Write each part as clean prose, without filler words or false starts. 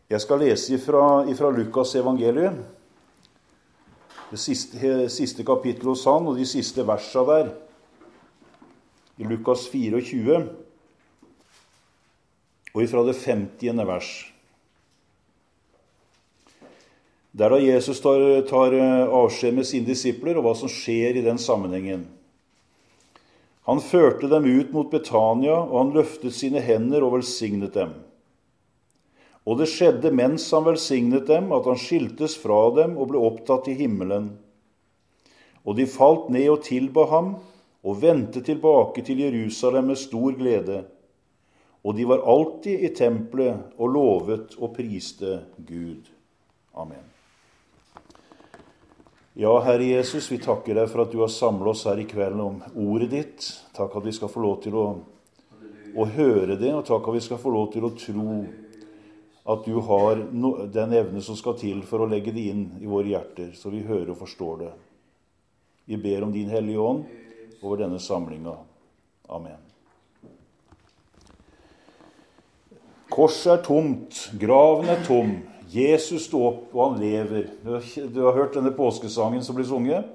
Jeg skal lese fra Lukas evangeliet, det siste kapittelet hos han, og de siste versene der, i Lukas 24, og ifra det 50. vers. Der da Jesus tar avskjed med sine disipler, og hva som skjer i den sammenhengen. Han førte dem ut mot Betania, og han løftet sine hender og velsignet dem. Og det skjedde mens han velsignet dem, at han skiltes fra dem og ble opptatt til himmelen. Og de falt ned og tilba ham, og vendte tilbake til Jerusalem med stor glede. Og de var alltid i tempelet og lovet og priste Gud. Amen. Ja, Herre Jesus, vi takker deg for at du har samlet oss her i kvelden om ordet ditt. Takk at vi skal få lov til å høre det, og takk at vi skal få lov til å tro at du har den evne som skal til for å legge det inn i våre hjerter, så vi hører og forstår det. Vi ber om din hellige ånd over denne samlinga. Amen. Korset er tomt, graven er tom, Jesus står opp, og han lever. Du har hørt denne påskesangen som blir sunget?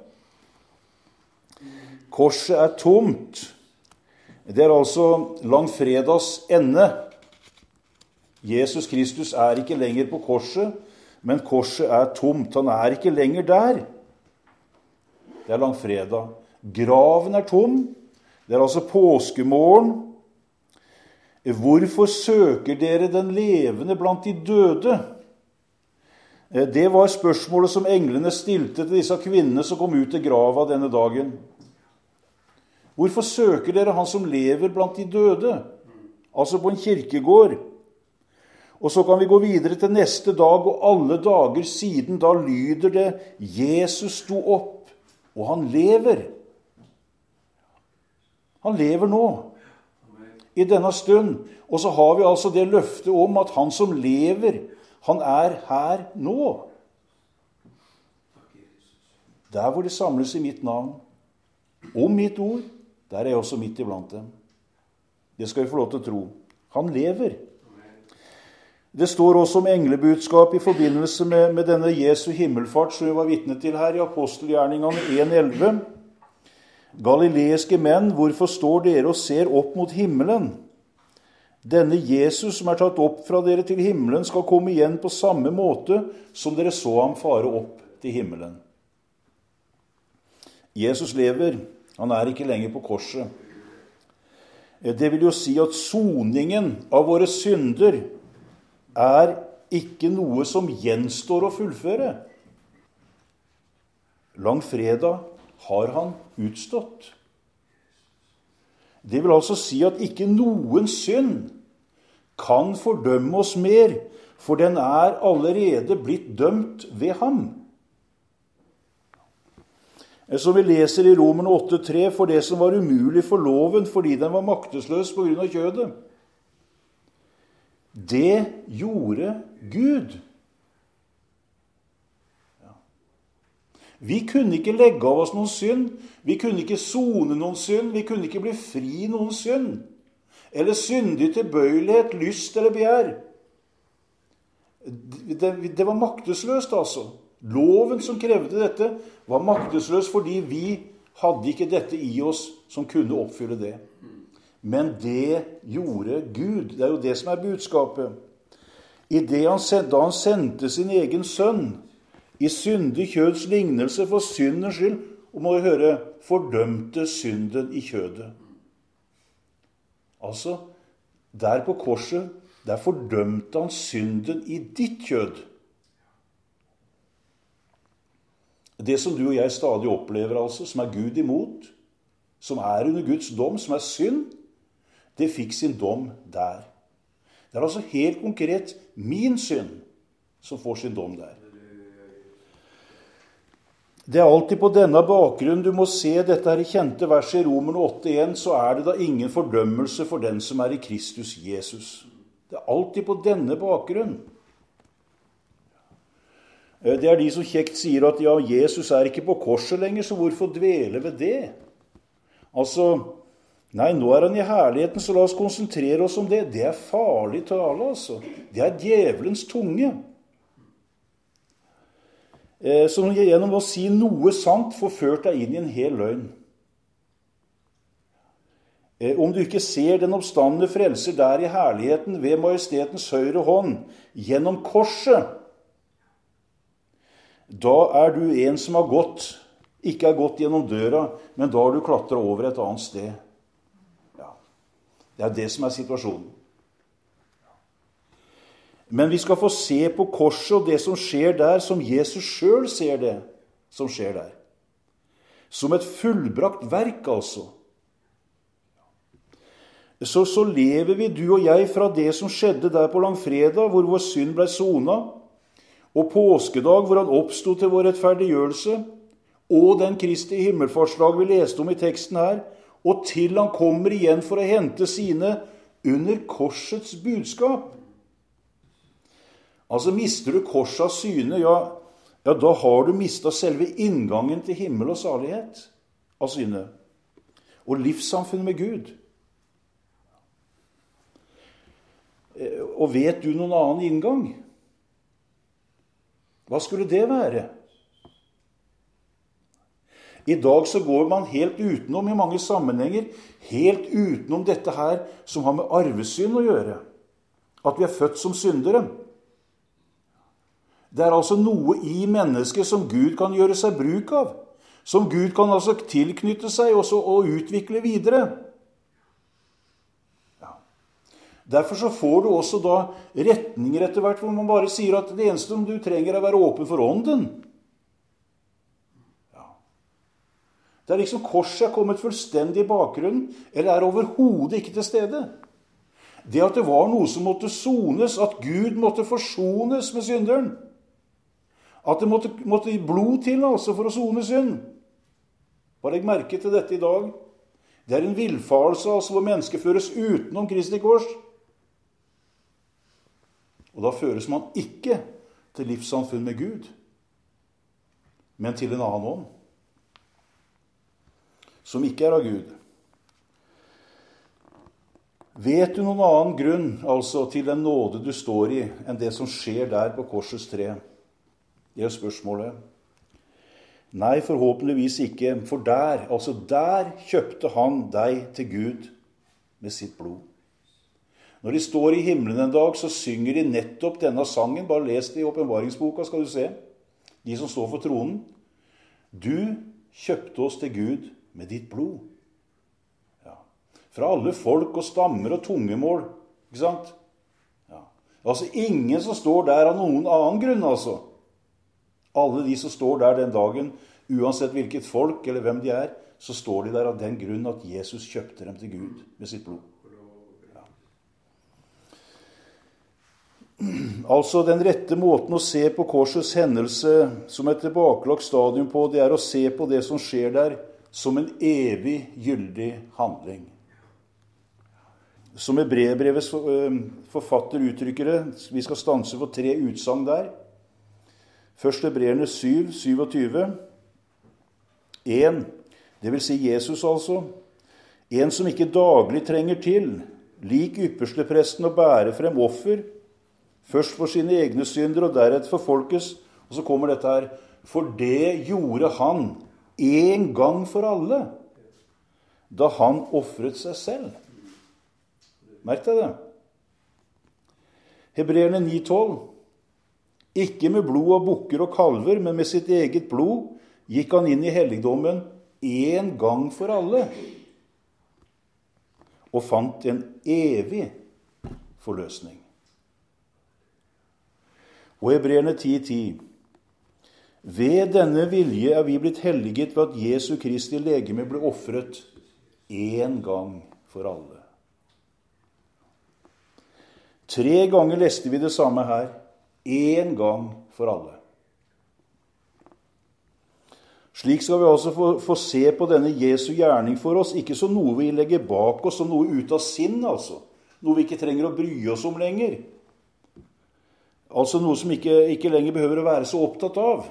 Korset er tomt. Det er altså langfredags ende. Jesus Kristus er ikke lenger på korset, men korset er tomt. Han er ikke lenger der. Det er langfredag. Graven er tom. Det er altså påskemorgen. Hvorfor søker dere den levende blant de døde? Det var spørsmålet som englene stilte til disse kvinnene som kom ut til grava denne dagen. Hvorfor søker dere han som lever blant de døde? Altså på en kirkegård. Og så kan vi gå videre til neste dag, og alle dager siden da lyder det Jesus sto opp, og han lever. Han lever nå, i denne stund. Og så har vi altså det løftet om at han som lever, han er her nå. Der hvor det samles i mitt navn, om mitt ord, der er jeg også midt iblant dem. Det skal vi få lov til å tro. Han lever. Det står også om englebudskap i forbindelse med denne Jesu himmelfart som vi var vitne til her i Apostelgjerningene 1:11. Galileiske menn, hvorfor står dere og ser opp mot himmelen? Denne Jesus som er tatt opp fra dere til himmelen skal komme igjen på samme måte som dere så ham fare opp til himmelen. Jesus lever, han er ikke lenger på korset. Det vil jo si at soningen av våre synder er ikke noe som gjenstår å fullføre. Langfredag har han utstått. Det vil altså si at ikke noen synd kan fordømme oss mer, for den er allerede blitt dømt ved ham. Som vi leser i Romerne 8:3, for det som var umulig for loven fordi den var maktesløs på grunn av kjødet, det gjorde Gud. Ja. Vi kunne ikke legge av oss noen synd, vi kunne ikke sone noen synd, vi kunne ikke bli fri noen synd, eller syndig tilbøyelighet, lyst eller begjær. Det var maktesløst altså. Loven som krevde dette var maktesløs fordi vi hadde ikke dette i oss som kunne oppfylle det. Men det gjorde Gud. Det er jo det som er budskapet. Da han sendte sin egen sønn i syndig kjøds lignelse for syndens skyld, og må høre, fordømte synden i kjødet. Altså, der på korset, der fordømte han synden i ditt kjød. Det som du og jeg stadig opplever, altså, som er Gud imot, som er under Guds dom, som er synd, det fikk sin dom der. Det er altså helt konkret min synd som får sin dom der. Det er alltid på denne bakgrunn du må se dette her i kjente verset i Romerne 8:1, så er det da ingen fordømmelse for den som er i Kristus Jesus. Det er alltid på denne bakgrunn. Det er de som kjekt sier at ja, Jesus er ikke på korset lenger, så hvorfor dvele ved det? Altså, Nei, nå er han i herligheten, så la oss konsentrere oss om det. Det er farlig tale, altså. Det er djevelens tunge. Som gjennom å si noe sant forført deg inn i en hel løgn. Om du ikke ser den oppstandende frelser der i herligheten ved majestetens høyre hånd, gjennom korset, da er du en som har gått, ikke er gått gjennom døra, men da har du klatret over et annet sted. Ja, det er det som er situasjonen. Men vi skal få se på korset og det som skjer der, som Jesus selv ser det som skjer der. Som et fullbrakt verk, altså. Så lever vi, du og jeg, fra det som skjedde der på langfredag, hvor vår synd ble sonet, og påskedag, hvor han oppstod til vår rettferdiggjørelse, og den Kristi himmelfartsdag vi leste om i teksten her, og til han kommer igjen for å hente sine under korsets budskap. Altså, mister du korset av syne, ja, da har du mistet selve inngangen til himmel og salighet av syne, og livssamfunn med Gud. Og vet du noen annen inngang? Hva skulle det være? I dag så går man helt utenom i mange sammenhenger, helt utenom dette her som har med arvesynd å gjøre. At vi er født som syndere. Det er altså noe i mennesket som Gud kan gjøre seg bruk av. Som Gud kan altså tilknytte seg og utvikle videre. Derfor så får du også da retninger etter hvert, hvor man bare sier at det eneste du trenger er å være åpen for ånden. Ja. Det er liksom korset er kommet fullstendig i bakgrunnen, eller er overhodet ikke til stede. Det at det var noe som måtte sones, at Gud måtte forsones med synderen. At det måtte blod til altså for å sone synd. Bare legg merke til dette i dag. Det er en villfarelse altså hvor mennesker føres utenom Kristi kors. Og da føres man ikke til livssamfunn med Gud, men til en annen ånd, som ikke er av Gud. Vet du noen annen grunn, altså, til den nåde du står i, enn det som skjer der på korsets tre? Det er spørsmålet. Nei, forhåpentligvis ikke, for der kjøpte han deg til Gud med sitt blod. Når de står i himmelen en dag, så synger de nettopp denne sangen. Bare les det i åpenbaringsboka, skal du se. De som står for tronen. Du kjøpte oss til Gud med ditt blod. Ja. Fra alle folk og stammer og tungemål. Ikke sant? Ja. Altså ingen som står der av noen annen grunn, altså. Alle de som står der den dagen, uansett hvilket folk eller hvem de er, så står de der av den grunn at Jesus kjøpte dem til Gud med sitt blod. Altså, den rette måten å se på korsets hendelse som et tilbakelagt stadium på, det er å se på det som skjer der som en evig gyldig handling. Som Hebreerbrevets forfatter uttrykker det, vi skal stanse for 3 utsagn der. Først Hebreerne 7, 27. En, det vil si Jesus altså. En som ikke daglig trenger til, lik ypperstepresten å bære frem offer, først for sine egne synder og deretter for folkets. Og så kommer dette her. For det gjorde han en gang for alle, da han offret seg selv. Merk deg det. Hebreerne 9,12. Ikke med blod av bukker og kalver, men med sitt eget blod gikk han inn i helligdommen en gang for alle, og fant en evig forløsning. Og Hebreerne 10,10. Ved denne vilje er vi blitt helliget ved at Jesu Kristi legeme ble offret en gang for alle. 3 ganger leste vi det samme her. En gang for alle. Slik skal vi altså få se på denne Jesu gjerning for oss, ikke som noe vi legger bak oss, som noe ut av sinn, altså. Noe vi ikke trenger å bry oss om lenger. Altså noe som ikke lenger behøver å være så opptatt av.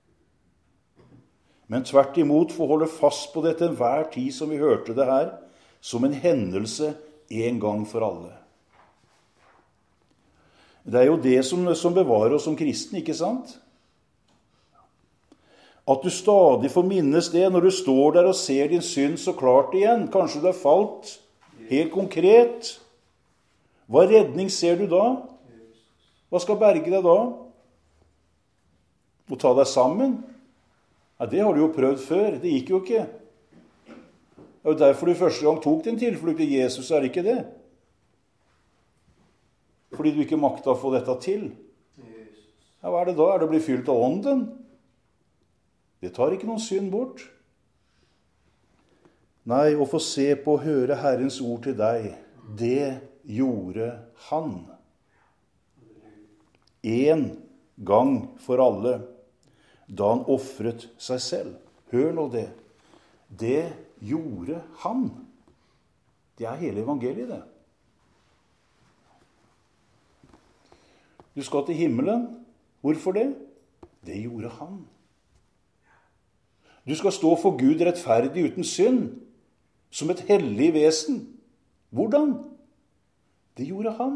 Men tvert imot få holde fast på det til enhver tid som vi hørte det her, som en hendelse en gang for alle. Det er jo det som bevarer oss som kristne, ikke sant? At du stadig får minnes det når du står der og ser din synd så klart igjen. Kanskje du har falt helt konkret. Hva redning ser du da? Hva skal berge deg da? Å ta deg sammen? Ja, det har du jo prøvd før. Det gikk jo ikke. Det er jo derfor du første gang tok din tilflukt til Jesus, er det ikke det? Fordi du ikke makta å få dette til. Ja, hva er det da? Er det å bli fylt av ånden? Det tar ikke noen synd bort. Nei, å få se på og høre Herrens ord til deg, det gjorde han. En gang for alle, da han offret seg selv. Hør nå det. Det gjorde han. Det er hele evangeliet, det. Du skal til himmelen. Hvorfor det? Det gjorde han. Du skal stå for Gud rettferdig uten synd, som et hellig vesen. Hvordan? Det gjorde han.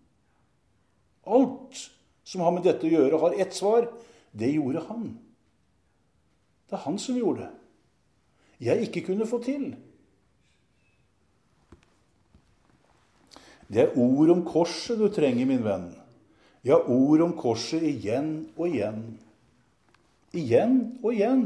Alt som har med dette å gjøre, har ett svar. Det gjorde han. Det er han som gjorde det. Jeg ikke kunne få til. Det er ord om korset du trenger, min venn. Ja, ord om korset igjen og igjen. Igjen og igjen.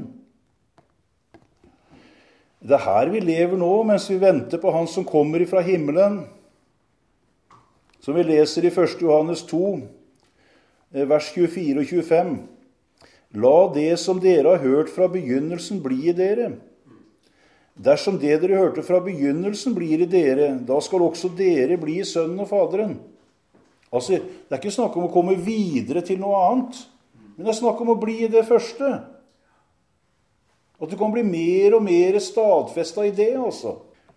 Det er her vi lever nå, mens vi venter på han som kommer fra himmelen. Som vi leser i 1. Johannes 2, vers 24 og 25. La det som dere har hørt fra begynnelsen bli i dere. Dersom det dere hørte fra begynnelsen blir i dere, da skal også dere bli i Sønnen og Faderen. Altså, det er ikke snakk om å komme videre til noe annet, men det er snakk om å bli i det første. At du kan bli mer og mer stadfestet i det, altså.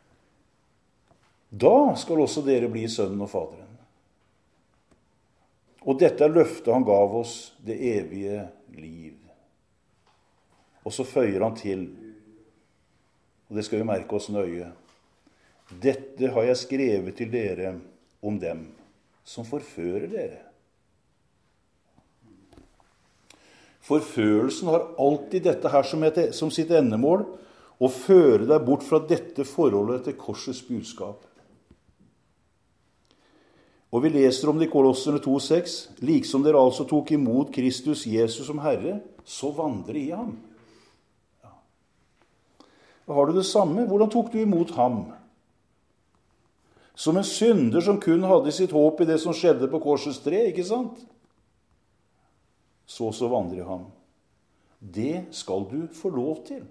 Da skal også dere bli Sønnen og Faderen. Og dette er løftet han gav oss, det evige liv. Og så føyer han til, og det skal vi merke oss nøye. Dette har jeg skrevet til dere om dem som forfører dere. Forførelsen har alltid dette her som sitt endemål, å føre deg bort fra dette forholdet til korsets budskap. Og vi leser om det i Kolosserne 2,6. Liksom dere altså tok imot Kristus Jesus som Herre, så vandre i ham. Ja. Har du det samme? Hvordan tok du imot ham? Som en synder som kun hadde sitt håp i det som skjedde på korsets tre, ikke sant? Så vandrer han. Det skal du få lov til.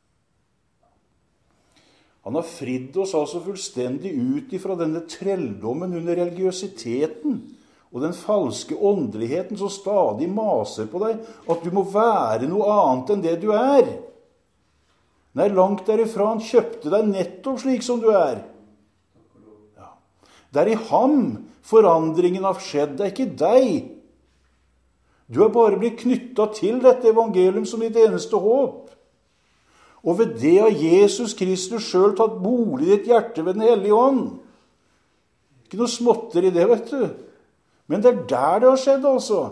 Han har fridd oss altså fullstendig ut ifra denne trelldommen under religiøsiteten og den falske åndeligheten som stadig maser på deg, at du må være noe annet enn det du er. Nei, langt derifra, han kjøpte deg nettopp slik som du er. Ja. Det er i ham forandringen har skjedd, det er ikke deg. Du har bare blitt knyttet til dette evangelium som ditt eneste håp. Og ved det har Jesus Kristus selv tatt bolig i ditt hjerte ved den hellige ånd. Ikke noe småtter i det, vet du. Men det er der det har skjedd, altså.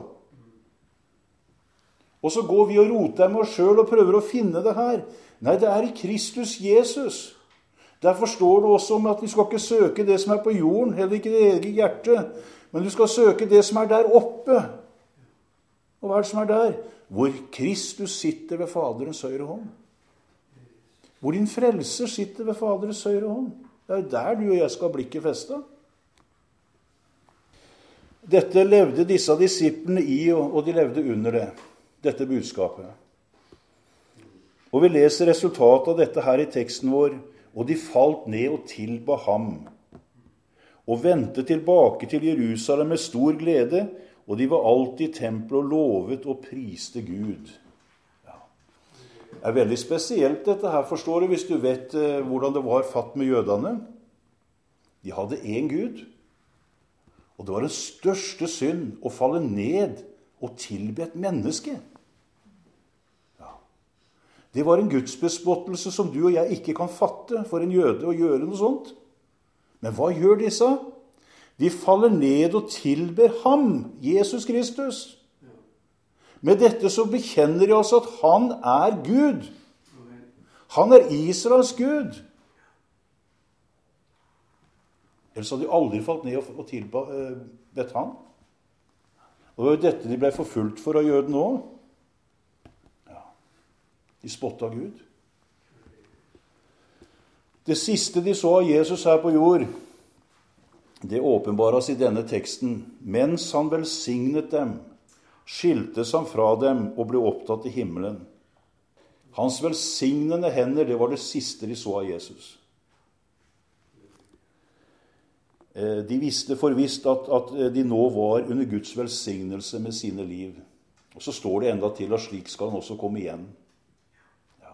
Og så går vi og roter med oss selv og prøver å finne det her. Nei, det er i Kristus Jesus. Derfor står det også om at vi skal ikke søke det som er på jorden, heller ikke det eget hjerte, men du skal søke det som er der oppe. Og hva er det som er der? Hvor Kristus sitter ved Faderens høyre hånd. Hvor din frelser sitter ved Faderens høyre hånd. Det er jo der du og jeg skal ha blikket festet. Dette levde disse disiplene i, og de levde under det. Dette budskapet. Og vi leser resultatet av dette her i teksten vår. Og de falt ned og tilba ham. Og vendte tilbake til Jerusalem med stor glede, og de var alltid i tempelet og lovet og priste Gud. Det er veldig spesielt dette her, forstår du, hvis du vet hvordan det var fatt med jødene. De hadde én Gud, og det var den største synd å falle ned og tilbe et menneske. Ja. Det var en gudsbespottelse som du og jeg ikke kan fatte for en jøde å gjøre noe sånt. Men hva gjør disse? De faller ned og tilber ham, Jesus Kristus. Med dette så bekjenner de altså at han er Gud. Han er Israels Gud. Ellers hadde de aldri falt ned og tilbedt han. Og det var jo dette de ble forfulgt for av jøden nå. Ja. De spottet Gud. Det siste de så av Jesus her på jord, det åpenbares i denne teksten. Mens han velsignet dem, skiltes han fra dem og ble opptatt til himmelen. Hans velsignende hender, det var det siste de så av Jesus. De visste forvisst at de nå var under Guds velsignelse med sine liv. Og så står det enda til at slik skal han også komme igjen. Ja.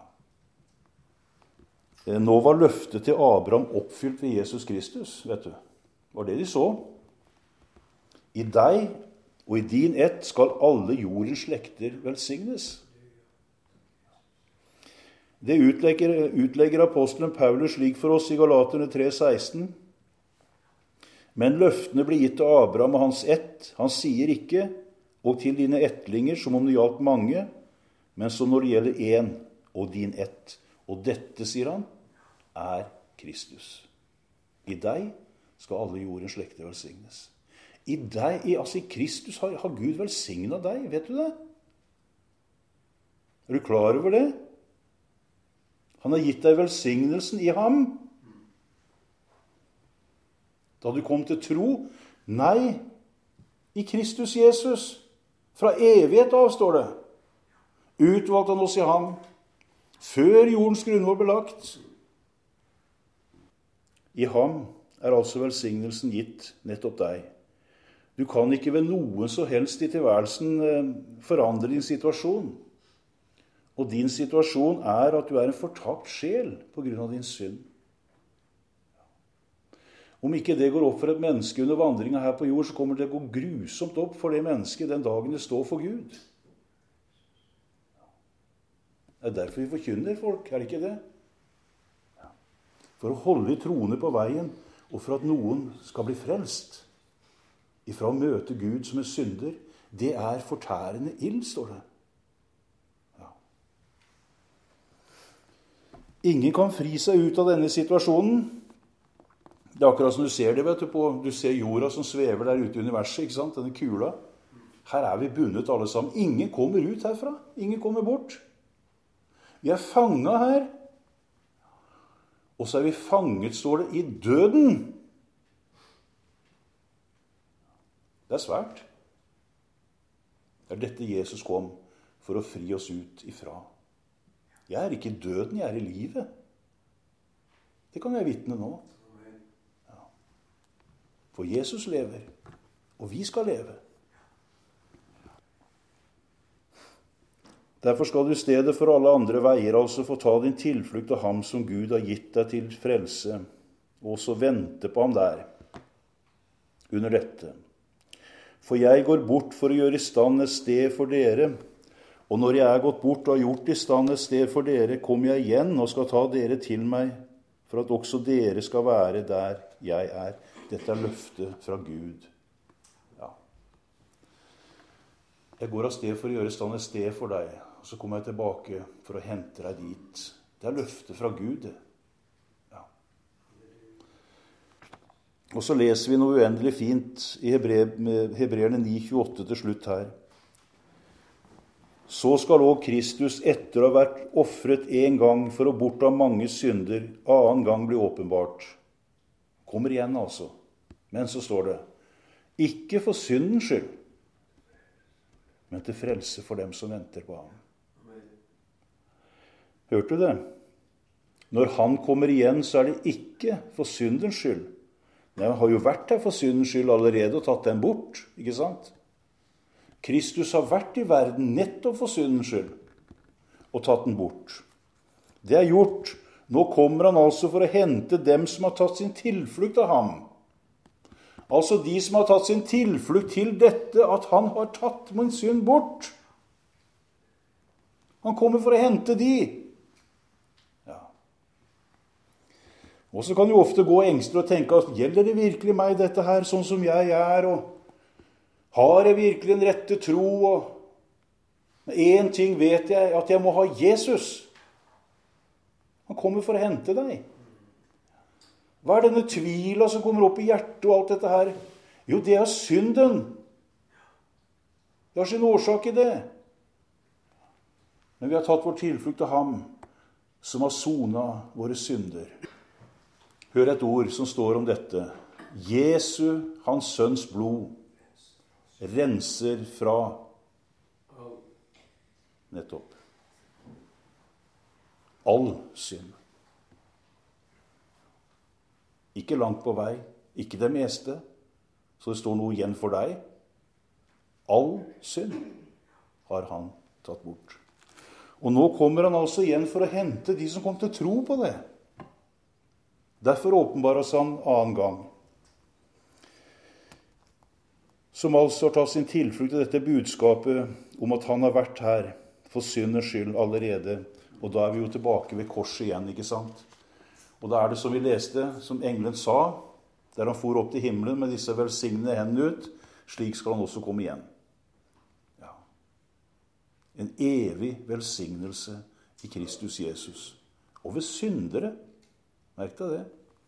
Nå var løftet til Abraham oppfylt ved Jesus Kristus, vet du. Det var det de så. I deg og i din ett skal alle jordens slekter velsignes. Det utlegger apostelen Paulus slik for oss i Galaterne 3,16. Men løftene ble gitt til Abraham og hans ett. Han sier ikke, og til dine ettlinger, som om det gjaldt mange, men som når det gjelder en og din ett. Og dette, sier han, er Kristus. I deg skal alle jordens slekter velsignes. I deg, altså i Kristus har Gud velsignet deg, vet du det? Er du klar over det? Han har gitt deg velsignelsen i ham. Da du kom til tro? Nei, i Kristus Jesus. Fra evighet av, står det. Utvalgt han oss i ham, før jordens grunnvoll ble lagt. I ham er altså velsignelsen gitt nettopp deg. Du kan ikke ved noen så helst i tilværelsen forandre din situasjon. Og din situasjon er at du er en fortapt sjel på grunn av din synd. Om ikke det går opp for et menneske under vandringen her på jord, så kommer det å gå grusomt opp for det mennesket den dagen det står for Gud. Det er derfor vi forkynner folk, er det ikke det? For å holde i troende på veien, og for at noen skal bli frelst. Ifra å møte Gud som en synder, det er fortærende ild, står det. Ja. Ingen kan fri seg ut av denne situasjonen. Det er akkurat som du ser det, vet du, du ser jorda som svever der ute i universet, ikke sant? Denne kula. Her er vi bundet alle sammen. Ingen kommer ut herfra. Ingen kommer bort. Vi er fanget her. Og så er vi fanget, står det, i døden. Det er svært. Det er dette Jesus kom for å fri oss ut ifra. Jeg er ikke i døden, jeg er i livet. Det kan jeg vitne nå. For Jesus lever, og vi skal leve. Derfor skal du i stedet for alle andre veier altså få ta din tilflukt av ham som Gud har gitt deg til frelse, og så vente på ham der, under dette. For jeg går bort for å gjøre i stand et sted for dere, og når jeg er gått bort og har gjort i stand et sted for dere, kommer jeg igjen og skal ta dere til meg, for at også dere skal være der jeg er. Dette er løftet fra Gud. Ja. Jeg går av sted for å gjøre stand et sted for deg, og så kommer jeg tilbake for å hente deg dit. Det er løftet fra Gud. Ja. Og så leser vi noe uendelig fint i Hebreerne 9,28 til slutt her. Så skal også Kristus etter å ha vært offret en gang for å borta mange synder, annen gang bli åpenbart. Kommer igjen altså. Men så står det, ikke for syndens skyld, men til frelse for dem som venter på ham. Hørte du det? Når han kommer igjen, så er det ikke for syndens skyld. Nei, han har jo vært her for syndens skyld allerede og tatt den bort, ikke sant? Kristus har vært i verden nettopp for syndens skyld og tatt den bort. Det er gjort. Nå kommer han altså for å hente dem som har tatt sin tilflukt av ham. Altså de som har tatt sin tilflukt til dette, at han har tatt min synd bort. Han kommer for å hente de. Og så kan du ofte gå engstelig og tenke at gjelder det virkelig meg dette her, sånn som jeg er, og har jeg virkelig en rette tro, og en ting vet jeg, at jeg må ha Jesus. Han kommer for å hente deg. Hva er denne tvila som kommer opp i hjertet og alt dette her? Jo, det er synden. Det har sin årsak i det. Men vi har tatt vår tilflukt til ham, som har sonet våre synder. Hør et ord som står om dette. Jesu, hans sønns blod, renser fra nettopp all synd. Ikke langt på vei, ikke det meste, så det står noe igjen for deg. All synd har han tatt bort. Og nå kommer han altså igjen for å hente de som kommer til å tro på det. Derfor åpenbares han annen gang. Som altså har tatt sin tilflukt til dette budskapet om at han har vært her for syndens skyld allerede. Og da er vi jo tilbake ved korset igjen, ikke sant? Og da er det som vi leste, som engelen sa, der han for opp til himmelen med disse velsignede hendene ut, slik skal han også komme igjen. Ja. En evig velsignelse i Kristus Jesus. Og ved syndere. Merk deg det.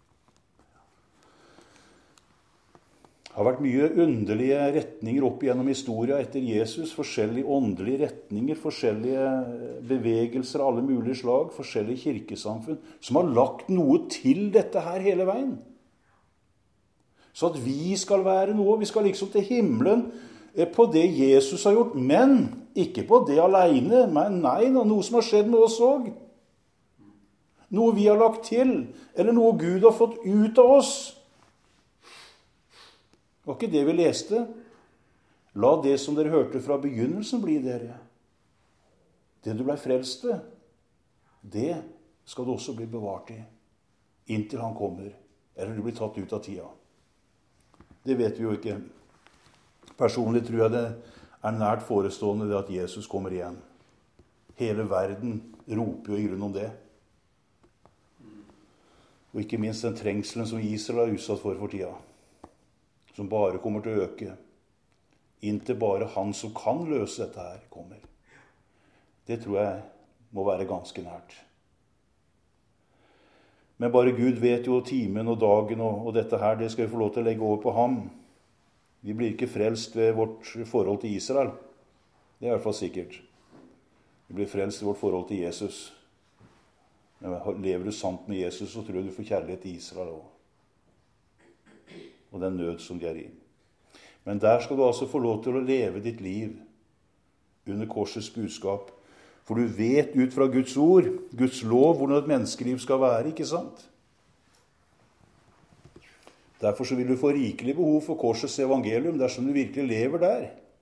Det har vært mye underlige retninger opp igjennom historien etter Jesus. Forskjellige åndelige retninger, forskjellige bevegelser av alle mulige slag, forskjellige kirkesamfunn, som har lagt noe til dette her hele veien. Så at vi skal være noe, vi skal liksom til himmelen på det Jesus har gjort, men ikke på det alene, men nei, noe som har skjedd med oss også. Noe vi har lagt til, eller noe Gud har fått ut av oss. Det var ikke det vi leste. La det som dere hørte fra begynnelsen bli dere. Det du ble frelst ved, det skal du også bli bevart i, inntil han kommer, eller du blir tatt ut av tida. Det vet vi jo ikke. Personlig tror jeg det er nært forestående det at Jesus kommer igjen. Hele verden roper jo i grunn om det. Og ikke minst den trengselen som Israel er utsatt for tida. Som bare kommer til å øke. Inntil bare han som kan løse dette her, kommer. Det tror jeg må være ganske nært. Men bare Gud vet jo timen og dagen og dette her, det skal vi få lov til å legge over på ham. Vi blir ikke frelst ved vårt forhold til Israel. Det er i hvert fall sikkert. Vi blir frelst ved vårt forhold til Jesus. Men lever du sant med Jesus, så tror jeg du får kjærlighet til Israel også. Og den nød som de er i. Men der skal du altså få lov til å leve ditt liv under korsets budskap. For du vet ut fra Guds ord, Guds lov, hvordan et menneskeliv skal være, ikke sant? Derfor så vil du få rikelig behov for korsets evangelium dersom du virkelig lever der.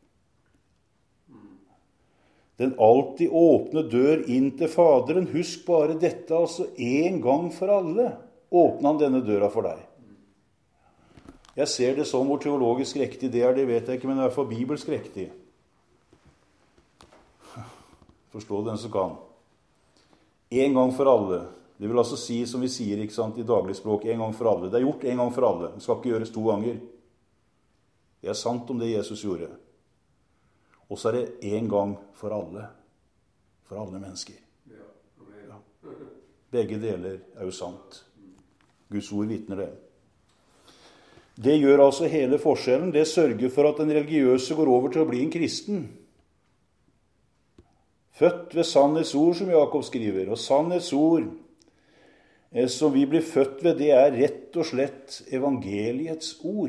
Den alltid åpne dør inn til Faderen. Husk bare dette, altså en gang for alle. Åpner han denne døra for deg. Jeg ser det som hvor teologisk riktig det er, det vet jeg ikke, men det er i hvert fall bibelsk riktig. Forstå den som kan. En gang for alle. Det vil altså si, som vi sier ikke sant, i daglig språk, en gang for alle. Det er gjort en gang for alle. Det skal ikke gjøres 2 ganger. Det er sant om det Jesus gjorde. Og så er det en gang for alle. For alle mennesker. Ja. Begge deler er jo sant. Guds ord vitner det. Det gjør altså hele forskjellen. Det sørger for at den religiøse går over til å bli en kristen. Født ved sannhetsord, som Jakob skriver. Og sannhetsord som vi blir født ved, det er rett og slett evangeliets ord.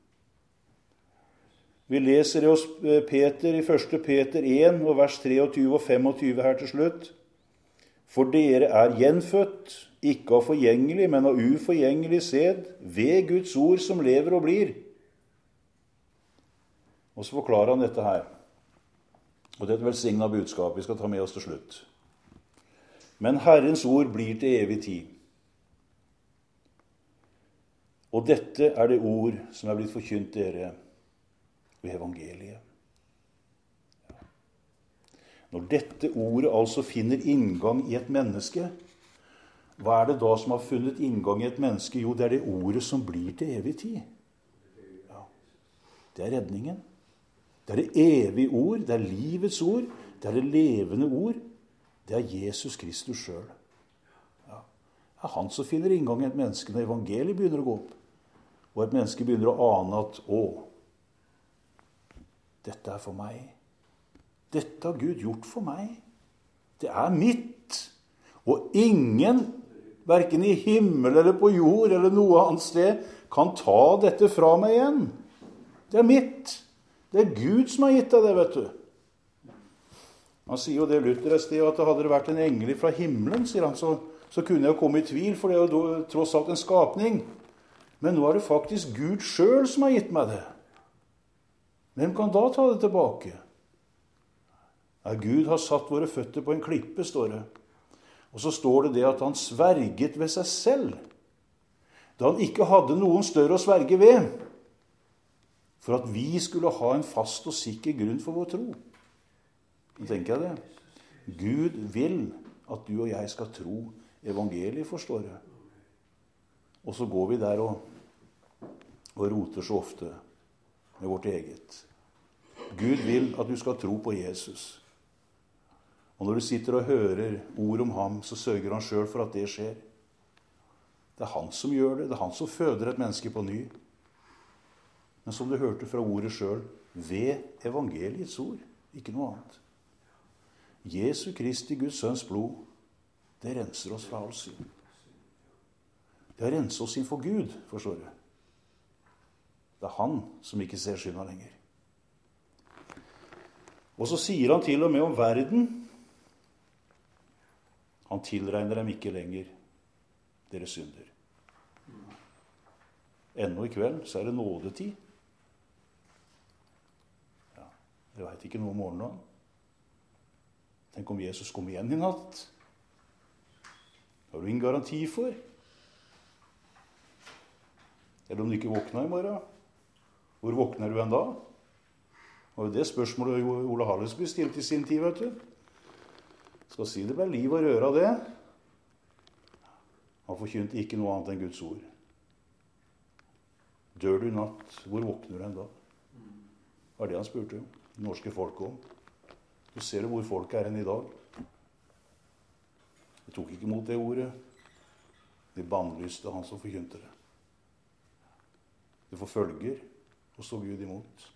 Vi leser det hos Peter i 1. Peter 1, og vers 23 og 25 her til slutt. For dere er gjenfødt, ikke av forgjengelig, men av uforgjengelig sæd, ved Guds ord som lever og blir. Og så forklarer han dette her. Og det er et velsignet budskap vi skal ta med oss til slutt. Men Herrens ord blir til evig tid. Og dette er det ord som er blitt forkynt dere ved evangeliet. Når dette ordet altså finner inngang i et menneske, hva er det da som har funnet inngang i et menneske? Jo, det er det ordet som blir til evig tid. Ja. Det er redningen. Det er det evige ord, det er livets ord, det er det levende ord. Det er Jesus Kristus selv. Ja. Det er han som finner inngang i et menneske når evangeliet begynner å gå opp. Og et menneske begynner å ane at, dette er for meg. Dette har Gud gjort for meg. Det er mitt. Og ingen, hverken i himmel eller på jord eller noe annet sted, kan ta dette fra meg igjen. Det er mitt. Det er Gud som har gitt deg det, vet du. Han sier jo det Luther et sted, at det hadde vært en engel fra himmelen, sier han, så kunne jeg komme i tvil, for det er jo tross alt en skapning. Men nå er det faktisk Gud selv som har gitt meg det. Hvem kan da ta det tilbake? Ja, Gud har satt våre føtter på en klippe, står det. Og så står det at han sverget ved seg selv, da han ikke hadde noen større å sverge ved, for at vi skulle ha en fast og sikker grunn for vår tro. Nå tenker jeg det. Gud vil at du og jeg skal tro evangeliet, forstår du. Og så går vi der og roter så ofte med vårt eget. Gud vil at du skal tro på Jesus. Og når du sitter og hører ord om ham, så sørger han selv for at det skjer. Det er han som gjør det. Det er han som føder et menneske på ny. Men som du hørte fra ordet selv, ved evangeliets ord, ikke noe annet. Jesu Kristi, Guds sønns blod, det renser oss fra all synd. Det renser oss inn for Gud, forstår du. Det er han som ikke ser synda lenger. Og så sier han til og med om verden, han tilregner dem ikke lenger deres synder. Ennå i kveld så er det nådetid. Ja, jeg vet ikke noe om morgenen. Tenk om Jesus kom igjen i natt. Det har du ingen garanti for. Eller om du ikke våkner i morgen. Hvor våkner du en da? Og det spørsmålet Ole Hallesby stilte i sin tid, vet du. Skal si det ble liv og røre av det. Han forkynte ikke noe annet enn Guds ord. Dør du i natt, hvor våkner du en da? Det var det han spurte det norske folket om. Du ser hvor folk er enn i dag. De tok ikke imot det ordet. De bannlyste han som forkynte det. De forfølger, og så Gud imot.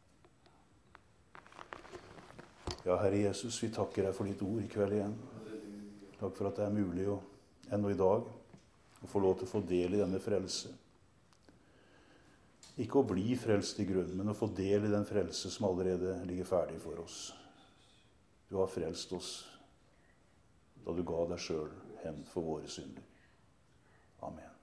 Ja, Herre Jesus, vi takker deg for ditt ord i kveld igjen. Takk for at det er mulig ennå i dag å få lov til å få del i denne frelse. Ikke å bli frelst i grunn, men å få del i den frelse som allerede ligger ferdig for oss. Du har frelst oss da du ga deg selv hen for våre synder. Amen.